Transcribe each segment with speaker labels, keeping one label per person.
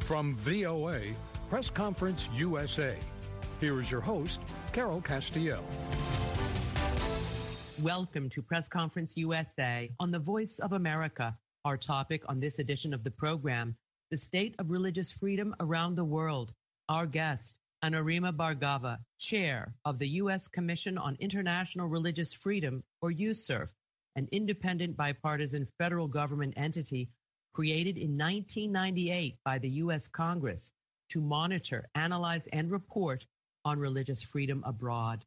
Speaker 1: From VOA, Press Conference USA, here is your host, Carol Castiel.
Speaker 2: Welcome to Press Conference USA on the Voice of America. Our topic on this edition of the program, the state of religious freedom around the world. Our guest, Anurima Bhargava, chair of the U.S. Commission on International Religious Freedom, or USCIRF, an independent bipartisan federal government entity created in 1998 by the U.S. Congress to monitor, analyze, and report on religious freedom abroad.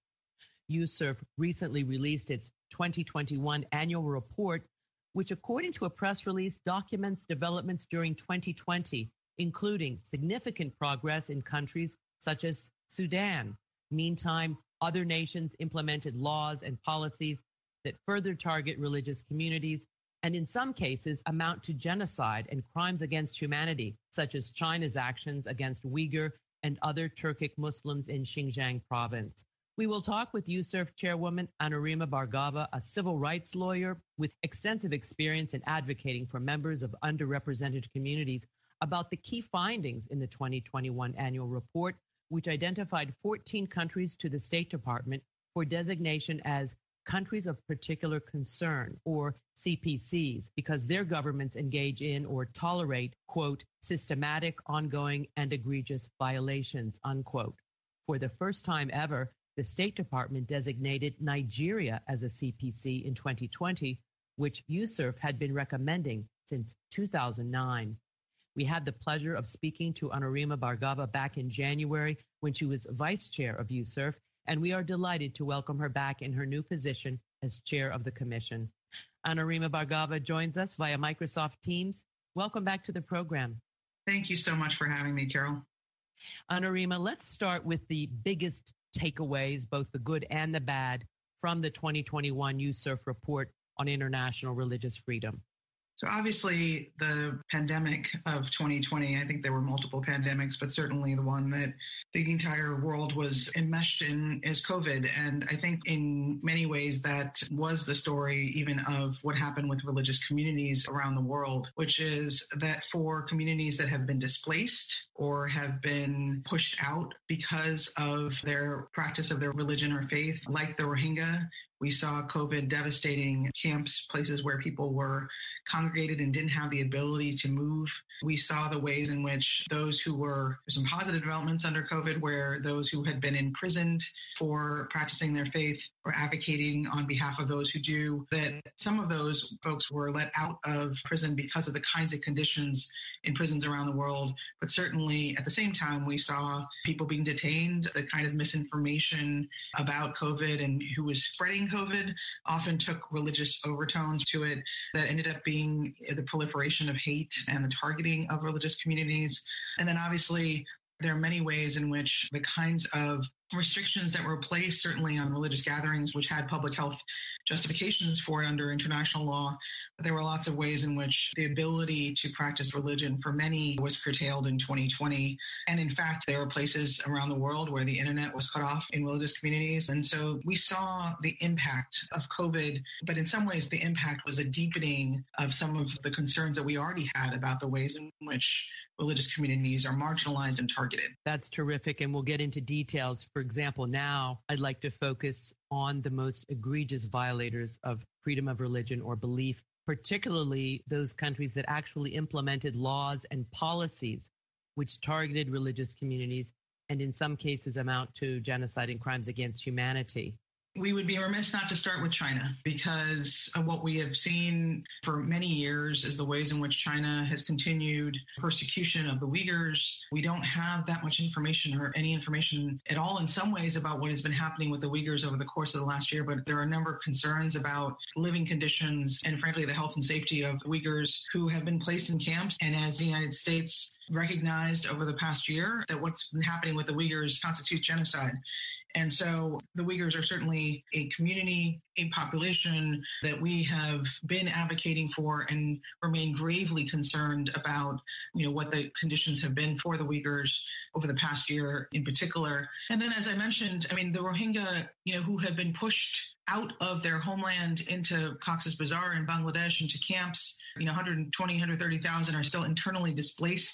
Speaker 2: USCIRF recently released its 2021 annual report, which, according to a press release, documents developments during 2020, including significant progress in countries such as Sudan. Meantime, other nations implemented laws and policies that further target religious communities and in some cases amount to genocide and crimes against humanity, such as China's actions against Uyghur and other Turkic Muslims in Xinjiang province. We will talk with USCIRF chairwoman Anurima Bhargava, a civil rights lawyer with extensive experience in advocating for members of underrepresented communities, about the key findings in the 2021 annual report, which identified 14 countries to the State Department for designation as countries of particular concern, or CPCs, because their governments engage in or tolerate, quote, systematic, ongoing, and egregious violations, unquote. For the first time ever, the State Department designated Nigeria as a CPC in 2020, which USCIRF had been recommending since 2009. We had the pleasure of speaking to Anurima Bhargava back in January when she was vice chair of USCIRF, and we are delighted to welcome her back in her new position as chair of the commission. Anurima Bhargava joins us via Microsoft Teams. Welcome back to the program.
Speaker 3: Thank you so much for having me, Carol.
Speaker 2: Anurima, let's start with the biggest takeaways, both the good and the bad, from the 2021 USCIRF report on international religious freedom.
Speaker 3: So obviously, the pandemic of 2020, I think there were multiple pandemics, but certainly the one that the entire world was enmeshed in is COVID. And I think in many ways that was the story even of what happened with religious communities around the world, which is that for communities that have been displaced or have been pushed out because of their practice of their religion or faith, like the Rohingya, we saw COVID devastating camps, places where people were congregated and didn't have the ability to move. We saw the ways in which those who were, some positive developments under COVID, where those who had been imprisoned for practicing their faith or advocating on behalf of those who do, that some of those folks were let out of prison because of the kinds of conditions in prisons around the world. But certainly at the same time, we saw people being detained, the kind of misinformation about COVID and who was spreading COVID often took religious overtones to it that ended up being the proliferation of hate and the targeting of religious communities. And then obviously there are many ways in which the kinds of restrictions that were placed, certainly on religious gatherings, which had public health justifications for it under international law. But there were lots of ways in which the ability to practice religion for many was curtailed in 2020. And in fact, there were places around the world where the internet was cut off in religious communities. And so we saw the impact of COVID, but in some ways the impact was a deepening of some of the concerns that we already had about the ways in which religious communities are marginalized and targeted.
Speaker 2: That's terrific. And we'll get into details. For example, now I'd like to focus on the most egregious violators of freedom of religion or belief, particularly those countries that actually implemented laws and policies which targeted religious communities and in some cases amount to genocide and crimes against humanity.
Speaker 3: We would be remiss not to start with China, because of what we have seen for many years is the ways in which China has continued persecution of the Uyghurs. We don't have that much information or any information at all in some ways about what has been happening with the Uyghurs over the course of the last year, but there are a number of concerns about living conditions and frankly the health and safety of Uyghurs who have been placed in camps. And as the United States recognized over the past year that what's been happening with the Uyghurs constitutes genocide. And so the Uyghurs are certainly a community, a population that we have been advocating for and remain gravely concerned about, what the conditions have been for the Uyghurs over the past year in particular. And then, as I mentioned, the Rohingya, who have been pushed out of their homeland into Cox's Bazar in Bangladesh, into camps, 120,000, 130,000 are still internally displaced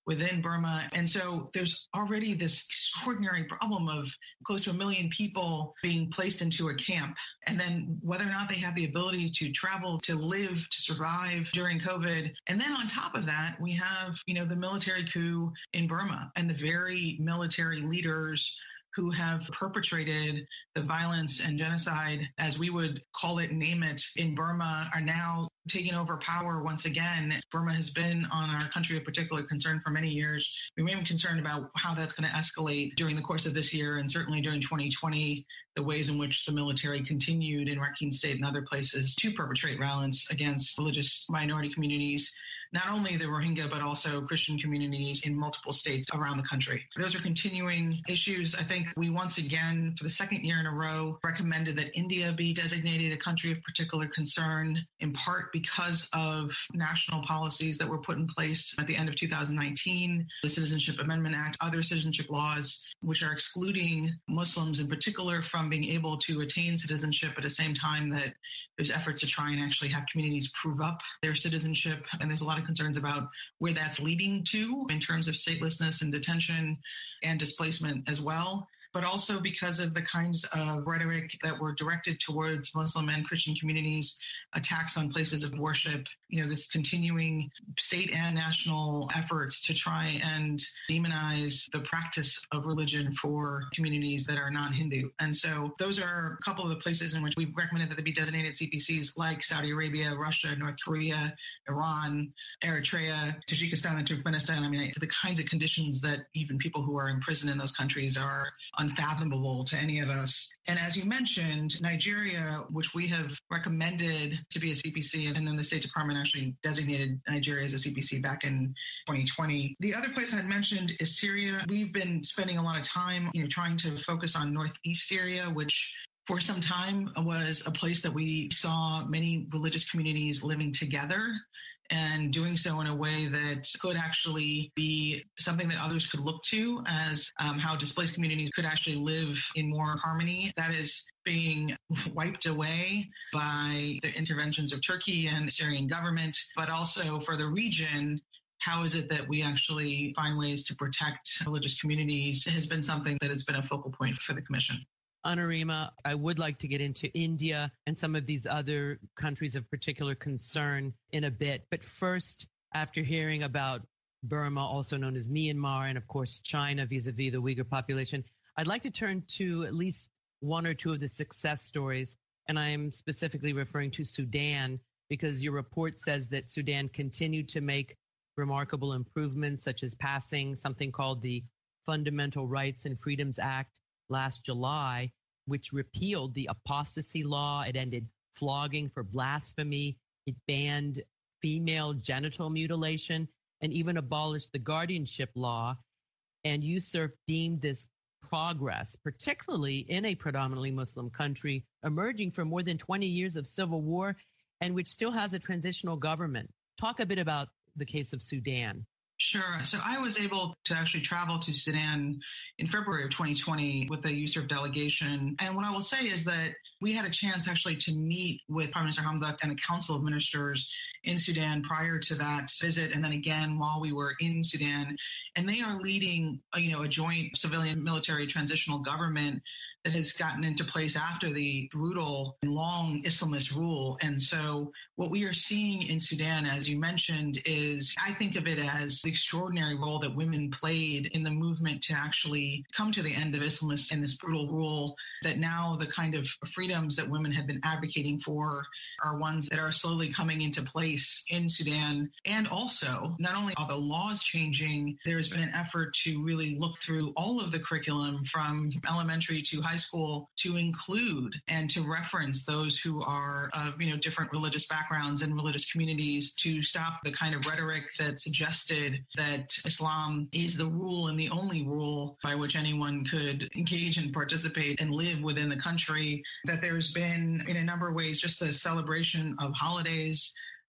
Speaker 3: within Burma. And so there's already this extraordinary problem of close to 1 million people being placed into a camp. And then whether or not they have the ability to travel, to live, to survive during COVID. And then on top of that, we have, the military coup in Burma and the very military leaders who have perpetrated the violence and genocide, as we would call it, name it, in Burma, are now taking over power once again. Burma has been on our country of particular concern for many years. We remain concerned about how that's going to escalate during the course of this year and certainly during 2020, the ways in which the military continued in Rakhine State and other places to perpetrate violence against religious minority communities, not only the Rohingya, but also Christian communities in multiple states around the country. Those are continuing issues. I think we once again, for the second year in a row, recommended that India be designated a country of particular concern, in part because of national policies that were put in place at the end of 2019, the Citizenship Amendment Act, other citizenship laws, which are excluding Muslims in particular from being able to attain citizenship at the same time that there's efforts to try and actually have communities prove up their citizenship. And there's a lot of concerns about where that's leading to in terms of statelessness and detention and displacement as well, but also because of the kinds of rhetoric that were directed towards Muslim and Christian communities, attacks on places of worship, this continuing state and national efforts to try and demonize the practice of religion for communities that are non-Hindu. And so those are a couple of the places in which we've recommended that they be designated CPCs, like Saudi Arabia, Russia, North Korea, Iran, Eritrea, Tajikistan, and Turkmenistan. The kinds of conditions that even people who are in prison in those countries are unfathomable to any of us. And as you mentioned, Nigeria, which we have recommended to be a CPC, and then the State Department actually designated Nigeria as a CPC back in 2020. The other place I had mentioned is Syria. We've been spending a lot of time, trying to focus on northeast Syria, which for some time was a place that we saw many religious communities living together and doing so in a way that could actually be something that others could look to as how displaced communities could actually live in more harmony. That is being wiped away by the interventions of Turkey and the Syrian government, but also for the region. How is it that we actually find ways to protect religious communities has been something that has been a focal point for the Commission.
Speaker 2: Anurima, I would like to get into India and some of these other countries of particular concern in a bit. But first, after hearing about Burma, also known as Myanmar, and of course China vis-a-vis the Uyghur population, I'd like to turn to at least one or two of the success stories. And I'm specifically referring to Sudan, because your report says that Sudan continued to make remarkable improvements, such as passing something called the Fundamental Rights and Freedoms Act last July, which repealed the apostasy law. It ended flogging for blasphemy. It banned female genital mutilation and even abolished the guardianship law. And Yusuf deemed this progress, particularly in a predominantly Muslim country, emerging from more than 20 years of civil war and which still has a transitional government. Talk a bit about the case of Sudan.
Speaker 3: Sure. So I was able to actually travel to Sudan in February of 2020 with the Yusuf delegation. And what I will say is that we had a chance actually to meet with Prime Minister Hamdok and a council of ministers in Sudan prior to that visit, and then again while we were in Sudan. And they are leading, a joint civilian military transitional government that has gotten into place after the brutal and long Islamist rule. And so what we are seeing in Sudan, as you mentioned, is I think of it as the extraordinary role that women played in the movement to actually come to the end of Islamist and this brutal rule, that now the kind of freedoms that women have been advocating for are ones that are slowly coming into place in Sudan. And also, not only are the laws changing, there has been an effort to really look through all of the curriculum from elementary to high school to include and to reference those who are of different religious backgrounds and religious communities, to stop the kind of rhetoric that suggested that Islam is the rule and the only rule by which anyone could engage and participate and live within the country. That there's been, in a number of ways, just a celebration of holidays.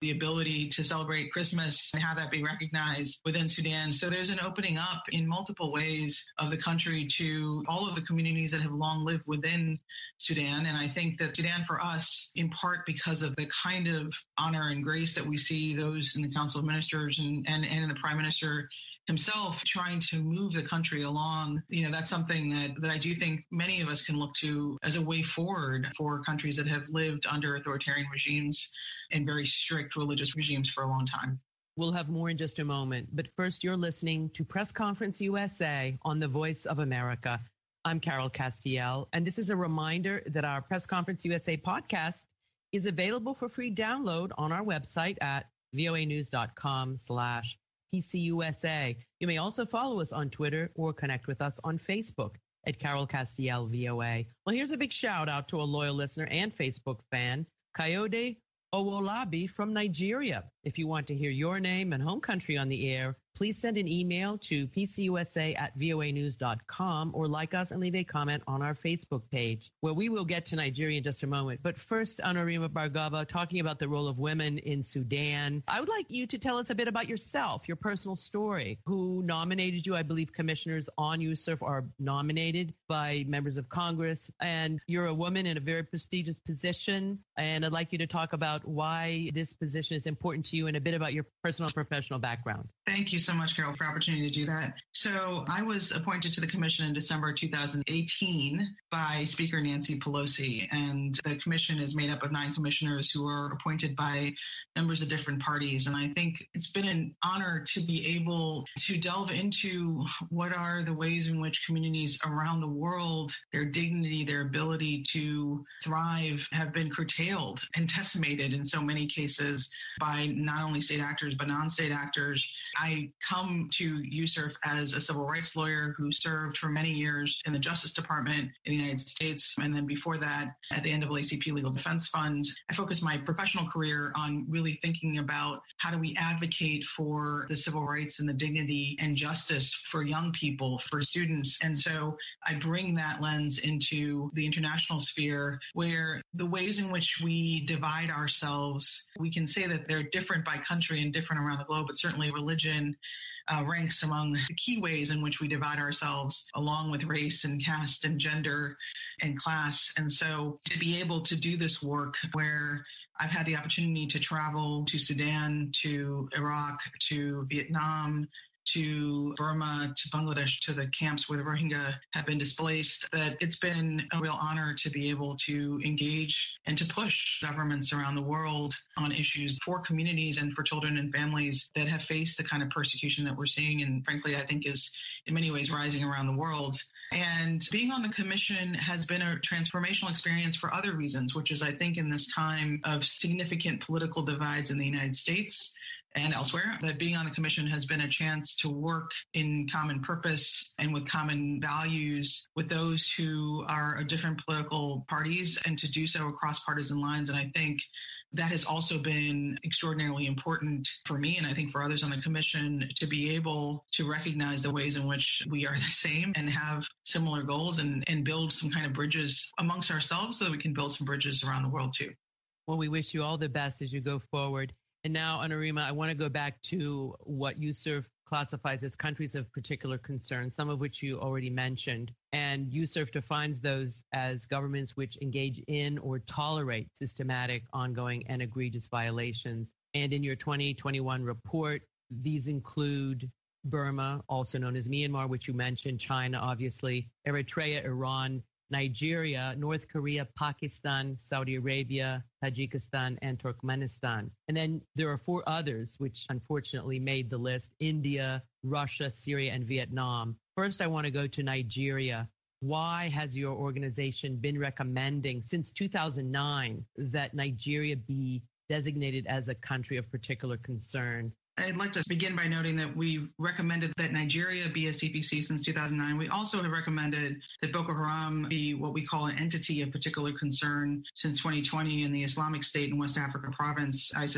Speaker 3: the ability to celebrate Christmas and have that be recognized within Sudan. So there's an opening up in multiple ways of the country to all of the communities that have long lived within Sudan. And I think that Sudan for us, in part because of the kind of honor and grace that we see those in the Council of Ministers and in the Prime Minister himself trying to move the country along, that's something that I do think many of us can look to as a way forward for countries that have lived under authoritarian regimes and very strict religious regimes for a long time.
Speaker 2: We'll have more in just a moment, but first you're listening to Press Conference USA on the Voice of America. I'm Carol Castiel, and this is a reminder that our Press Conference USA podcast is available for free download on our website at voanews.com/PCUSA. You may also follow us on Twitter or connect with us on Facebook at Carol Castiel VOA. Well, here's a big shout out to a loyal listener and Facebook fan, Kayode Owolabi from Nigeria. If you want to hear your name and home country on the air, please send an email to pcusa@voanews.com or like us and leave a comment on our Facebook page, where we will get to Nigeria in just a moment. But first, Anurima Bhargava, talking about the role of women in Sudan. I would like you to tell us a bit about yourself, your personal story. Who nominated you? I believe commissioners on USCIRF are nominated by members of Congress, and you're a woman in a very prestigious position. And I'd like you to talk about why this position is important to you and a bit about your personal and professional background.
Speaker 3: Thank you so much, Carol, for the opportunity to do that. So I was appointed to the commission in December 2018 by Speaker Nancy Pelosi, and the commission is made up of 9 commissioners who are appointed by members of different parties. And I think it's been an honor to be able to delve into what are the ways in which communities around the world, their dignity, their ability to thrive have been curtailed and decimated in so many cases by not only state actors, but non-state actors. I come to USCIRF as a civil rights lawyer who served for many years in the Justice Department in the United States. And then before that, at the NAACP Legal Defense Fund, I focused my professional career on really thinking about how do we advocate for the civil rights and the dignity and justice for young people, for students. And so I bring that lens into the international sphere, where the ways in which we divide ourselves, we can say that they're different by country and different around the globe, but certainly religion ranks among the key ways in which we divide ourselves, along with race and caste and gender and class. And so to be able to do this work, where I've had the opportunity to travel to Sudan, to Iraq, to Vietnam, to Burma, to Bangladesh, to the camps where the Rohingya have been displaced, that it's been a real honor to be able to engage and to push governments around the world on issues for communities and for children and families that have faced the kind of persecution that we're seeing, and frankly, I think is in many ways rising around the world. And being on the commission has been a transformational experience for other reasons, which is, I think, in this time of significant political divides in the United States and elsewhere, that being on the commission has been a chance to work in common purpose and with common values with those who are of different political parties, and to do so across partisan lines. And I think that has also been extraordinarily important for me, and I think for others on the commission, to be able to recognize the ways in which we are the same and have similar goals, and build some kind of bridges amongst ourselves so that we can build some bridges around the world too.
Speaker 2: Well, we wish you all the best as you go forward. And now, Anurima, I want to go back to what USCIRF classifies as countries of particular concern, some of which you already mentioned. And USCIRF defines those as governments which engage in or tolerate systematic, ongoing, and egregious violations. And in your 2021 report, these include Burma, also known as Myanmar, which you mentioned, China, obviously, Eritrea, Iran, Nigeria, North Korea, Pakistan, Saudi Arabia, Tajikistan, and Turkmenistan. And then there are 4 others, which unfortunately made the list: India, Russia, Syria, and Vietnam. First, I want to go to Nigeria. Why has your organization been recommending since 2009 that Nigeria be designated as a country of particular concern?
Speaker 3: I'd like to begin by noting that we recommended that Nigeria be a CPC since 2009. We also have recommended that Boko Haram be what we call an entity of particular concern since 2020, and the Islamic State in West Africa province, ISIS,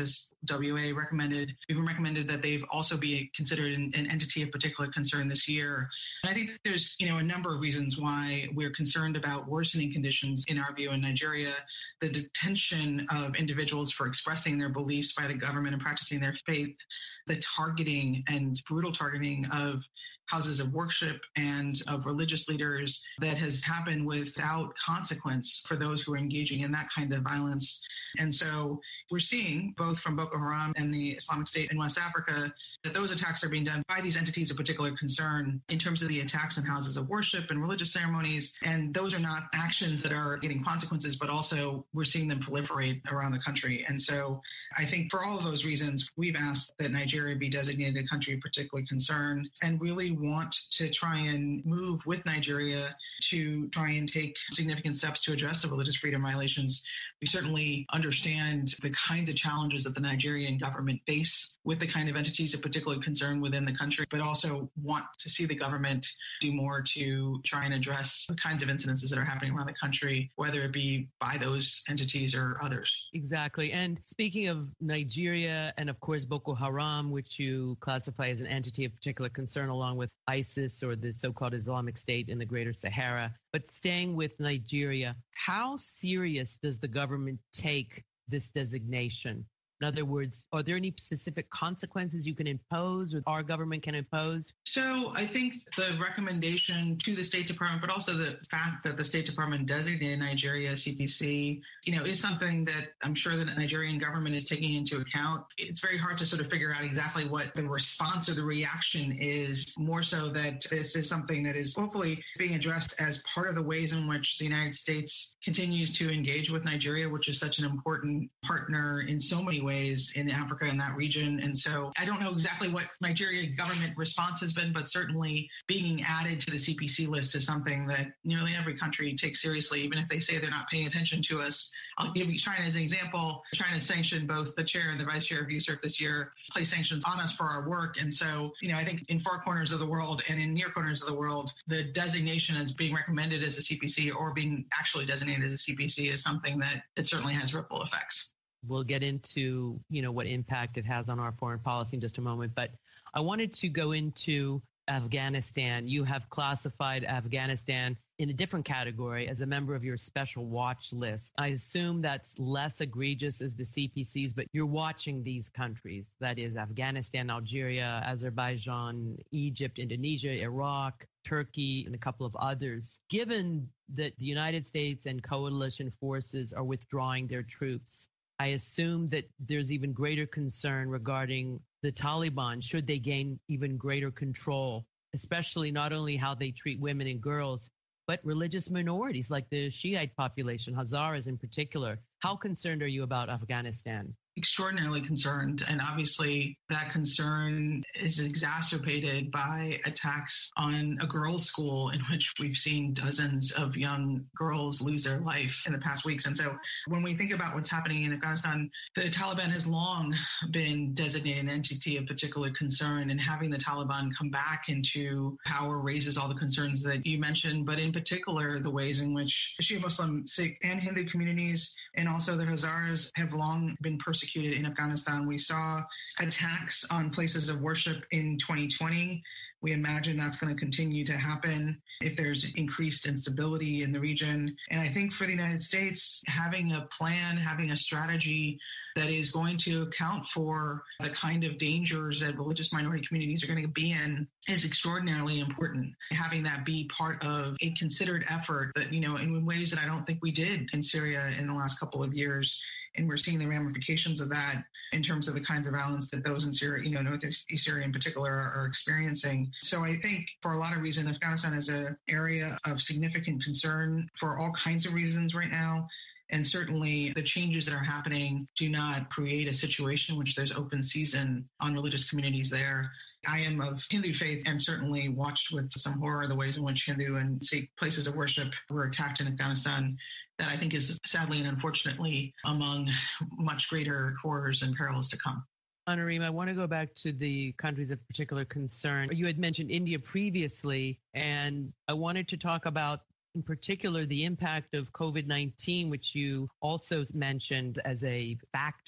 Speaker 3: WA recommended that they've also be considered an entity of particular concern this year. And I think there's, a number of reasons why we're concerned about worsening conditions in our view in Nigeria. The detention of individuals for expressing their beliefs by the government and practicing their faith, the targeting and brutal targeting of houses of worship and of religious leaders that has happened without consequence for those who are engaging in that kind of violence. And so we're seeing both from Boko Haram and the Islamic State in West Africa that those attacks are being done by these entities of particular concern in terms of the attacks on houses of worship and religious ceremonies. And those are not actions that are getting consequences, but also we're seeing them proliferate around the country. And so I think for all of those reasons, we've asked that Nigeria be designated a country of particular concern and really want to try and move with Nigeria to try and take significant steps to address the religious freedom violations. We certainly understand the kinds of challenges that the Nigerian government face with the kind of entities of particular concern within the country, but also want to see the government do more to try and address the kinds of incidences that are happening around the country, whether it be by those entities or others.
Speaker 2: Exactly. And speaking of Nigeria and, of course, Boko Haram, which you classify as an entity of particular concern along with ISIS or the so-called Islamic State in the Greater Sahara. But staying with Nigeria, how serious does the government take this designation? In other words, are there any specific consequences you can impose or our government can impose?
Speaker 3: So I think the recommendation to the State Department, but also the fact that the State Department designated Nigeria CPC, is something that I'm sure the Nigerian government is taking into account. It's very hard to sort of figure out exactly what the response or the reaction is, more so that this is something that is hopefully being addressed as part of the ways in which the United States continues to engage with Nigeria, which is such an important partner in so many ways in Africa and that region. And so I don't know exactly what Nigerian government response has been, but certainly being added to the CPC list is something that nearly every country takes seriously, even if they say they're not paying attention to us. I'll give you China as an example. China sanctioned both the chair and the vice chair of USCIRF this year, placed sanctions on us for our work. And so, I think in far corners of the world and in near corners of the world, the designation as being recommended as a CPC or being actually designated as a CPC is something that it certainly has ripple effects.
Speaker 2: We'll get into, what impact it has on our foreign policy in just a moment. But I wanted to go into Afghanistan. You have classified Afghanistan in a different category as a member of your special watch list. I assume that's less egregious as the CPCs, but you're watching these countries. That is Afghanistan, Algeria, Azerbaijan, Egypt, Indonesia, Iraq, Turkey, and a couple of others. Given that the United States and coalition forces are withdrawing their troops, I assume that there's even greater concern regarding the Taliban should they gain even greater control, especially not only how they treat women and girls, but religious minorities like the Shiite population, Hazaras in particular. How concerned are you about Afghanistan?
Speaker 3: Extraordinarily concerned. And obviously that concern is exacerbated by attacks on a girls' school in which we've seen dozens of young girls lose their life in the past weeks. And so when we think about what's happening in Afghanistan, the Taliban has long been designated an entity of particular concern, and having the Taliban come back into power raises all the concerns that you mentioned, but in particular, the ways in which Shia Muslim, Sikh, and Hindu communities, and also the Hazaras, have long been persecuted in Afghanistan. We saw attacks on places of worship in 2020. We imagine that's going to continue to happen if there's increased instability in the region. And I think for the United States, having a plan, having a strategy that is going to account for the kind of dangers that religious minority communities are going to be in is extraordinarily important. Having that be part of a considered effort that, in ways that I don't think we did in Syria in the last couple of years. And we're seeing the ramifications of that in terms of the kinds of violence that those in Syria, Northeast Syria in particular, are experiencing. So I think for a lot of reasons, Afghanistan is an area of significant concern for all kinds of reasons right now. And certainly the changes that are happening do not create a situation in which there's open season on religious communities there. I am of Hindu faith and certainly watched with some horror the ways in which Hindu and Sikh places of worship were attacked in Afghanistan. That I think is sadly and unfortunately among much greater horrors and perils to come.
Speaker 2: Anurima, I want to go back to the countries of particular concern. You had mentioned India previously, and I wanted to talk about in particular the impact of COVID-19, which you also mentioned as a factor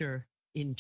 Speaker 2: in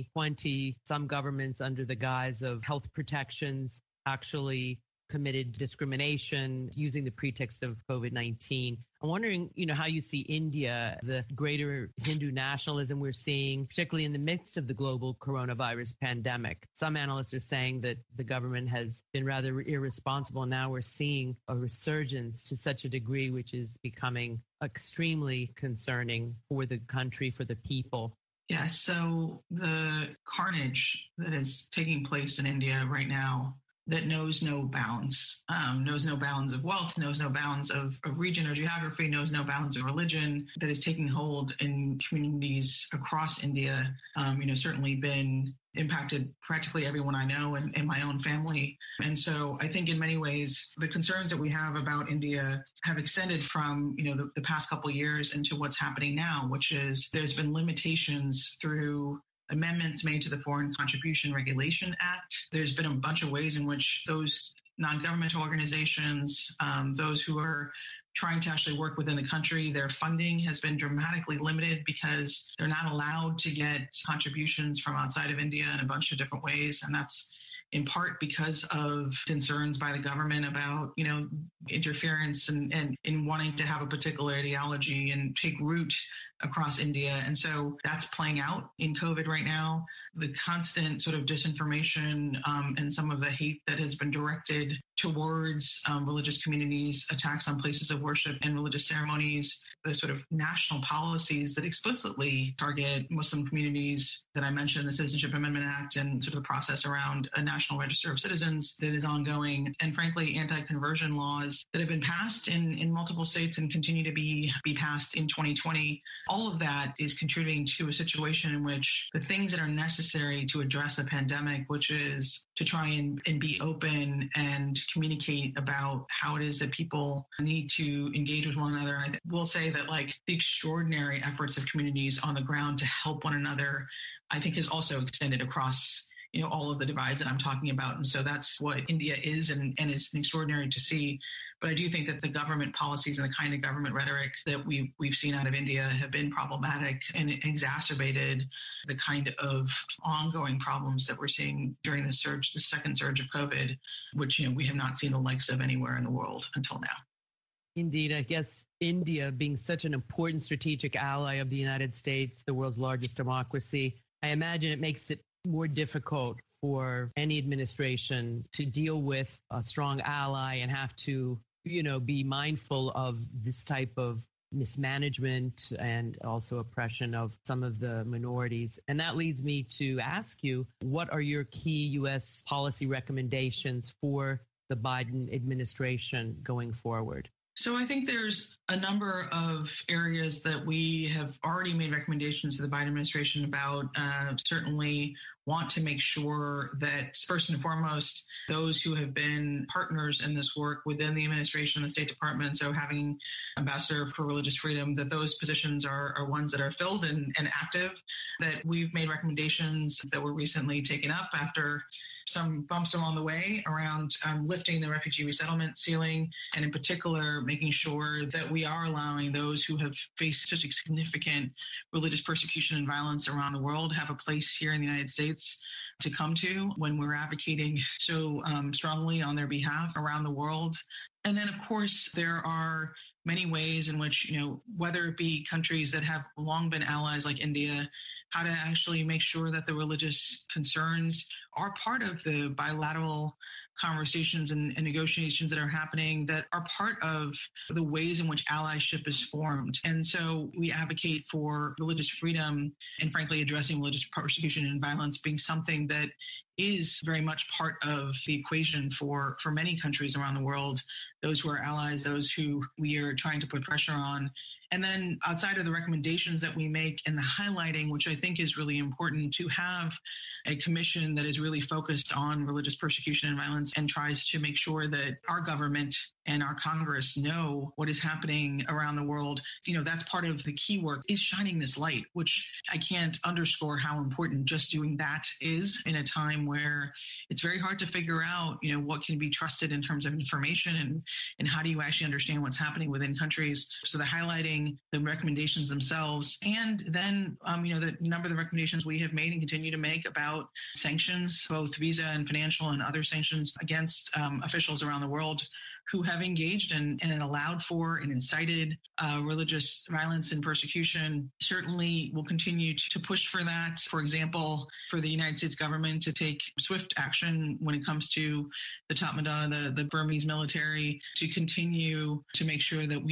Speaker 2: 2020, some governments under the guise of health protections actually committed discrimination using the pretext of COVID-19. I'm wondering, how you see India, the greater Hindu nationalism we're seeing, particularly in the midst of the global coronavirus pandemic. Some analysts are saying that the government has been rather irresponsible. Now we're seeing a resurgence to such a degree, which is becoming extremely concerning for the country, for the people.
Speaker 3: Yeah, so the carnage that is taking place in India right now that knows no bounds, knows no bounds of wealth, knows no bounds of region or geography, knows no bounds of religion, that is taking hold in communities across India, certainly been impacted practically everyone I know and my own family. And so I think in many ways, the concerns that we have about India have extended from, the past couple of years into what's happening now, which is there's been limitations through amendments made to the Foreign Contribution Regulation Act. There's been a bunch of ways in which those non-governmental organizations, those who are trying to actually work within the country, their funding has been dramatically limited because they're not allowed to get contributions from outside of India in a bunch of different ways. And that's in part because of concerns by the government about, interference and in wanting to have a particular ideology and take root across India. And so that's playing out in COVID right now. The constant sort of disinformation and some of the hate that has been directed towards religious communities, attacks on places of worship and religious ceremonies, the sort of national policies that explicitly target Muslim communities that I mentioned, the Citizenship Amendment Act and sort of the process around a National Register of Citizens that is ongoing, and frankly, anti-conversion laws that have been passed in multiple states and continue to be passed in 2020. All of that is contributing to a situation in which the things that are necessary to address a pandemic, which is to try and be open and communicate about how it is that people need to engage with one another. And I will say that the extraordinary efforts of communities on the ground to help one another, I think has also extended across all of the divides that I'm talking about. And so that's what India is and is extraordinary to see. But I do think that the government policies and the kind of government rhetoric that we've seen out of India have been problematic and exacerbated the kind of ongoing problems that we're seeing during the second surge of COVID, which we have not seen the likes of anywhere in the world until now.
Speaker 2: Indeed, I guess India being such an important strategic ally of the United States, the world's largest democracy, I imagine it makes it more difficult for any administration to deal with a strong ally and have to, be mindful of this type of mismanagement and also oppression of some of the minorities. And that leads me to ask you, what are your key U.S. policy recommendations for the Biden administration going forward?
Speaker 3: So I think there's a number of areas that we have already made recommendations to the Biden administration about. Certainly want to make sure that, first and foremost, those who have been partners in this work within the administration and the State Department, so having Ambassador for Religious Freedom, that those positions are ones that are filled and active, that we've made recommendations that were recently taken up after some bumps along the way around lifting the refugee resettlement ceiling, and in particular, making sure that we are allowing those who have faced such significant religious persecution and violence around the world have a place here in the United States to come to when we're advocating so strongly on their behalf around the world. And then, of course, there are many ways in which, whether it be countries that have long been allies like India, how to actually make sure that the religious concerns are part of the bilateral conversations and negotiations that are happening, that are part of the ways in which allyship is formed. And so we advocate for religious freedom and, frankly, addressing religious persecution and violence being something that is very much part of the equation for many countries around the world, those who are allies, those who we are trying to put pressure on. And then outside of the recommendations that we make and the highlighting, which I think is really important, to have a commission that is really focused on religious persecution and violence and tries to make sure that our government and our Congress know what is happening around the world. That's part of the key work, is shining this light, which I can't underscore how important just doing that is in a time where it's very hard to figure out, what can be trusted in terms of information and how do you actually understand what's happening within countries. So the highlighting understanding the recommendations themselves, and then, the number of the recommendations we have made and continue to make about sanctions, both visa and financial and other sanctions against officials around the world who have engaged and allowed for and incited religious violence and persecution. Certainly will continue to push for that. For example, for the United States government to take swift action when it comes to the Tatmadaw, the Burmese military, to continue to make sure that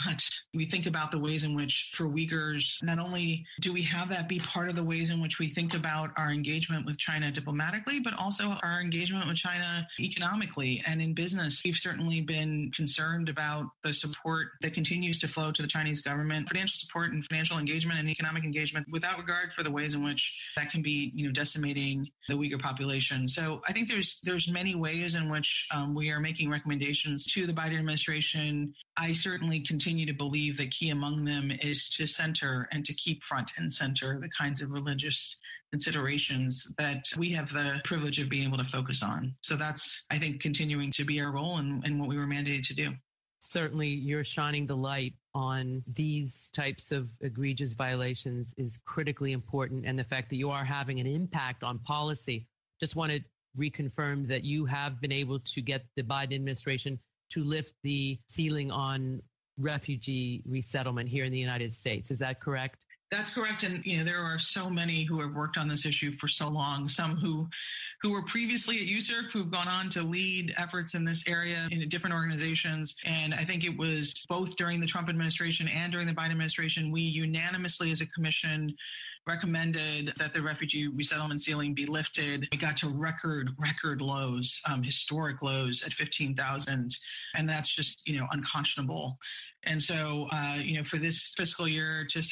Speaker 3: we think about the ways in which for Uyghurs, not only do we have that be part of the ways in which we think about our engagement with China diplomatically, but also our engagement with China economically and in business. We've certainly been concerned about the support that continues to flow to the Chinese government, financial support and financial engagement and economic engagement, without regard for the ways in which that can be, decimating the Uyghur population. So I think there's many ways in which we are making recommendations to the Biden administration. I certainly continue to believe that key among them is to center and to keep front and center the kinds of religious considerations that we have the privilege of being able to focus on. So that's, I think, continuing to be our role and what we were mandated to do.
Speaker 2: Certainly, you're shining the light on these types of egregious violations is critically important. And the fact that you are having an impact on policy. Just want to reconfirm that you have been able to get the Biden administration to lift the ceiling on refugee resettlement here in the United States. Is that correct?
Speaker 3: That's correct. And, there are so many who have worked on this issue for so long, some who were previously at USCIRF, who've gone on to lead efforts in this area in different organizations. And I think it was both during the Trump administration and during the Biden administration, we unanimously as a commission recommended that the refugee resettlement ceiling be lifted. It got to record lows, historic lows at 15,000. And that's just, unconscionable. And so, for this fiscal year to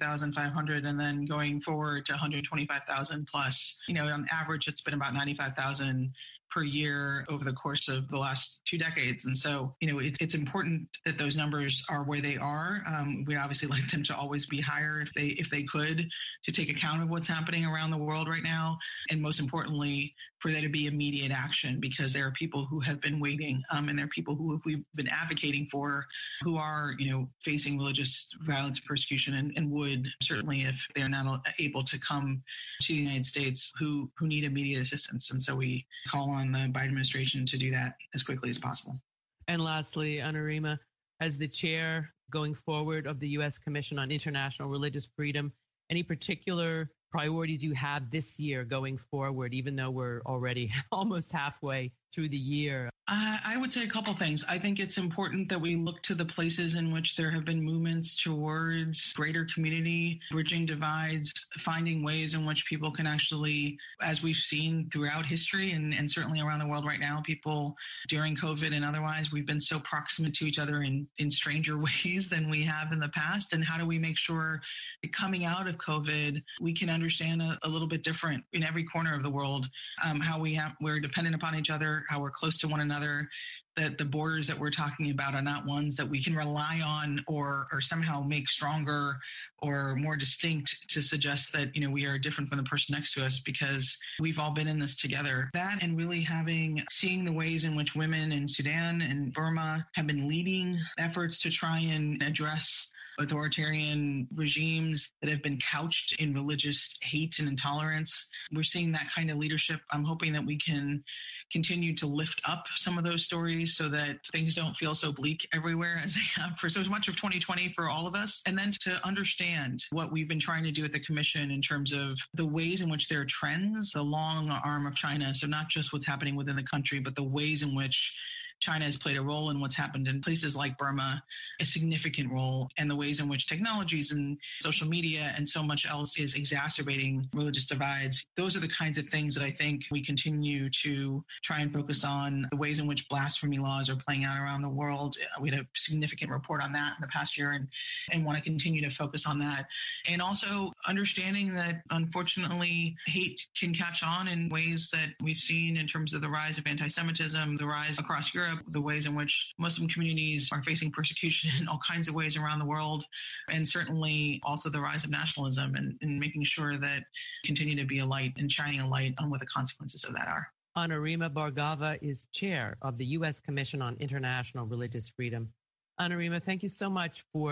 Speaker 3: 62,500 and then going forward to 125,000 plus, on average, it's been about 95,000 per year over the course of the last 2 decades. And so, it's important that those numbers are where they are. We'd obviously like them to always be higher if they could, to take account of what's happening around the world right now. And most importantly, for there to be immediate action, because there are people who have been waiting and there are people who we've been advocating for who are, facing religious violence and persecution and would certainly, if they're not able to come to the United States, who need immediate assistance. And so we call on the Biden administration to do that as quickly as possible.
Speaker 2: And lastly, Anurima, as the chair going forward of the U.S. Commission on International Religious Freedom, any particular priorities you have this year going forward, even though we're already almost halfway through the year?
Speaker 3: I would say a couple things. I think it's important that we look to the places in which there have been movements towards greater community, bridging divides, finding ways in which people can actually, as we've seen throughout history and certainly around the world right now, people during COVID and otherwise, we've been so proximate to each other in stranger ways than we have in the past. And how do we make sure that coming out of COVID, we can understand a little bit different in every corner of the world, how we're dependent upon each other, how we're close to one another, that the borders that we're talking about are not ones that we can rely on or somehow make stronger or more distinct to suggest that, we are different from the person next to us, because we've all been in this together. That and really seeing the ways in which women in Sudan and Burma have been leading efforts to try and address authoritarian regimes that have been couched in religious hate and intolerance. We're seeing that kind of leadership. I'm hoping that we can continue to lift up some of those stories so that things don't feel so bleak everywhere as they have for so much of 2020 for all of us. And then to understand what we've been trying to do at the Commission in terms of the ways in which there are trends, the long arm of China. So not just what's happening within the country, but the ways in which China has played a role in what's happened in places like Burma, a significant role, and the ways in which technologies and social media and so much else is exacerbating religious divides. Those are the kinds of things that I think we continue to try and focus on, the ways in which blasphemy laws are playing out around the world. We had a significant report on that in the past year and want to continue to focus on that. And also understanding that, unfortunately, hate can catch on in ways that we've seen in terms of the rise of anti-Semitism, the rise across Europe, the ways in which Muslim communities are facing persecution in all kinds of ways around the world, and certainly also the rise of nationalism and making sure that continue to be a light and shining a light on what the consequences of that are.
Speaker 2: Anurima Bhargava is chair of the U.S. Commission on International Religious Freedom. Anurima, thank you so much for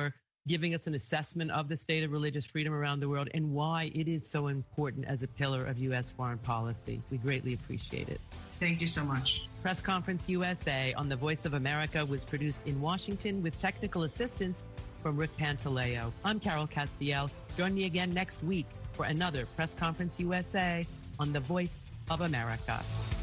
Speaker 2: giving us an assessment of the state of religious freedom around the world and why it is so important as a pillar of U.S. foreign policy. We greatly appreciate it.
Speaker 3: Thank you so much.
Speaker 2: Press Conference USA on the Voice of America was produced in Washington with technical assistance from Rick Pantaleo. I'm Carol Castiel. Join me again next week for another Press Conference USA on the Voice of America.